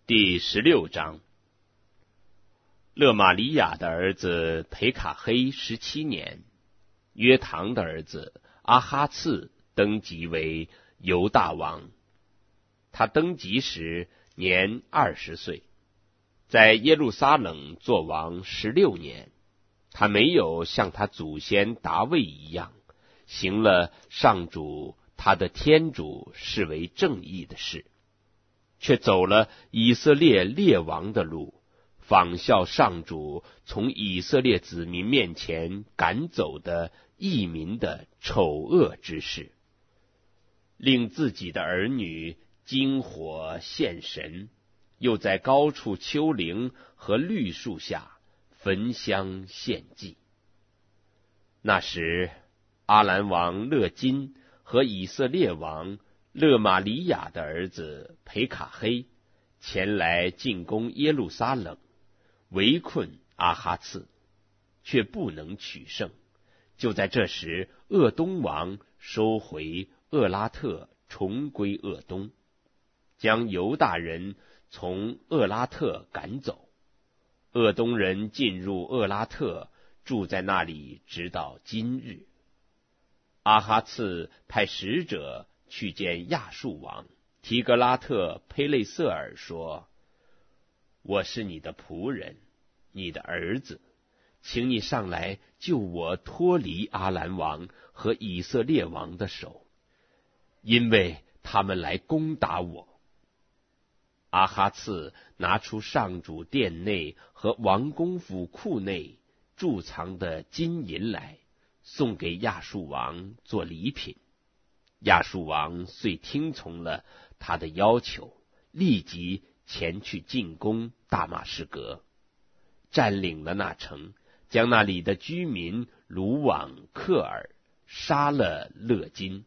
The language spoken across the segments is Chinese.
第16章。勒玛利亚的儿子裴卡黑17年，约堂的儿子阿哈次登基为犹大王。他登基时年20岁，在耶路撒冷作王16年。他没有像他祖先达味一样，行了上主他的天主视为正义的事，却走了以色列列王的路，仿效上主从以色列子民面前赶走的异民的丑恶之事，令自己的儿女金火献神，又在高处丘陵和绿树下焚香献祭。那时阿兰王勒金和以色列王勒玛利亚的儿子裴卡黑前来进攻耶路撒冷，围困阿哈次，却不能取胜。就在这时，鄂东王收回厄拉特，重归鄂东，将犹大人从厄拉特赶走。鄂东人进入厄拉特，住在那里直到今日。阿哈次派使者去见亚述王提格拉特佩勒瑟尔，说：我是你的仆人，你的儿子，请你上来救我脱离阿兰王和以色列王的手，因为他们来攻打我。阿哈次拿出上主殿内和王公府库内贮藏的金银来，送给亚述王做礼品。亚述王遂听从了他的要求，立即前去进攻大马士革，占领了那城，将那里的居民掳往克尔，杀了勒金。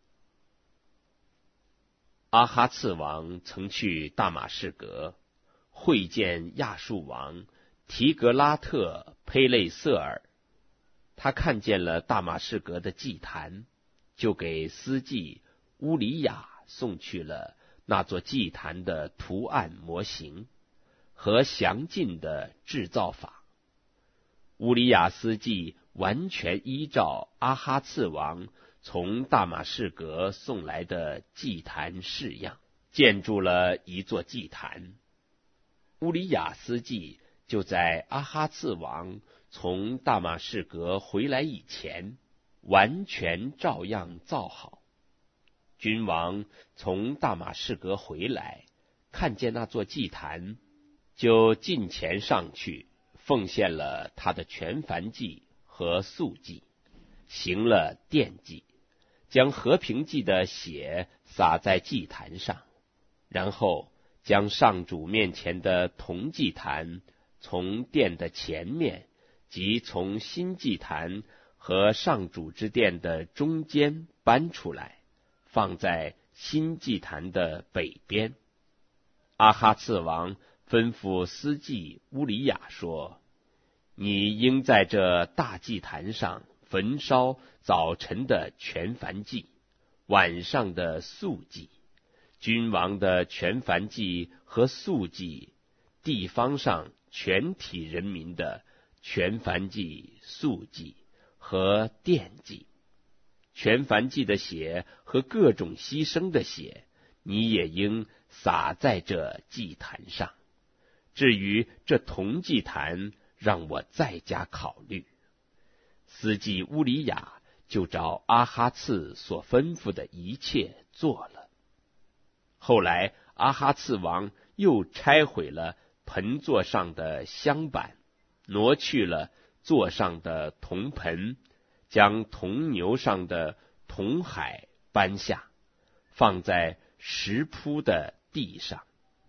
阿哈次王曾去大马士革，会见亚述王提格拉特佩勒瑟尔。他看见了大马士革的祭坛，就给司祭乌里亚送去了那座祭坛的图案模型和详尽的制造法。乌里亚司祭完全依照阿哈次王从大马士革送来的祭坛式样，建筑了一座祭坛。乌里亚司祭就在阿哈次王从大马士革回来以前，完全照样造好。君王从大马士革回来，看见那座祭坛，就近前上去，奉献了他的全燔祭和素祭，行了奠祭，将和平祭的血洒在祭坛上，然后将上主面前的铜祭坛从殿的前面及从新祭坛和上主之殿的中间搬出来，放在新祭坛的北边。阿哈次王吩咐司祭乌里亚说：你应在这大祭坛上焚烧早晨的全燔祭，晚上的素祭，君王的全燔祭和素祭，地方上全体人民的全燔祭、素祭和奠祭。全燔祭的血和各种牺牲的血，你也应洒在这祭坛上。至于这铜祭坛，让我再加考虑。司祭乌里亚就照阿哈次所吩咐的一切做了。后来阿哈次王又拆毁了盆座上的香板，挪去了座上的铜盆，将铜牛上的铜海搬下，放在石铺的地上。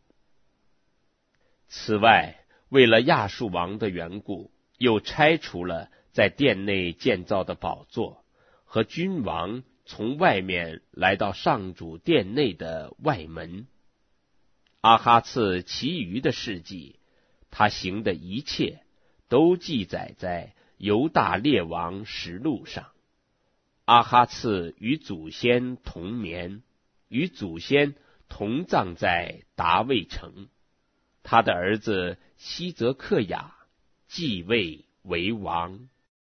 此外，为了亚述王的缘故，又拆除了在殿内建造的宝座和君王从外面来到上主殿内的外门。阿哈次其余的事迹，他行的一切，都记载在犹大列王实录上。阿哈次与祖先同眠，与祖先同葬在达味城。 他的儿子西泽克雅继位为王。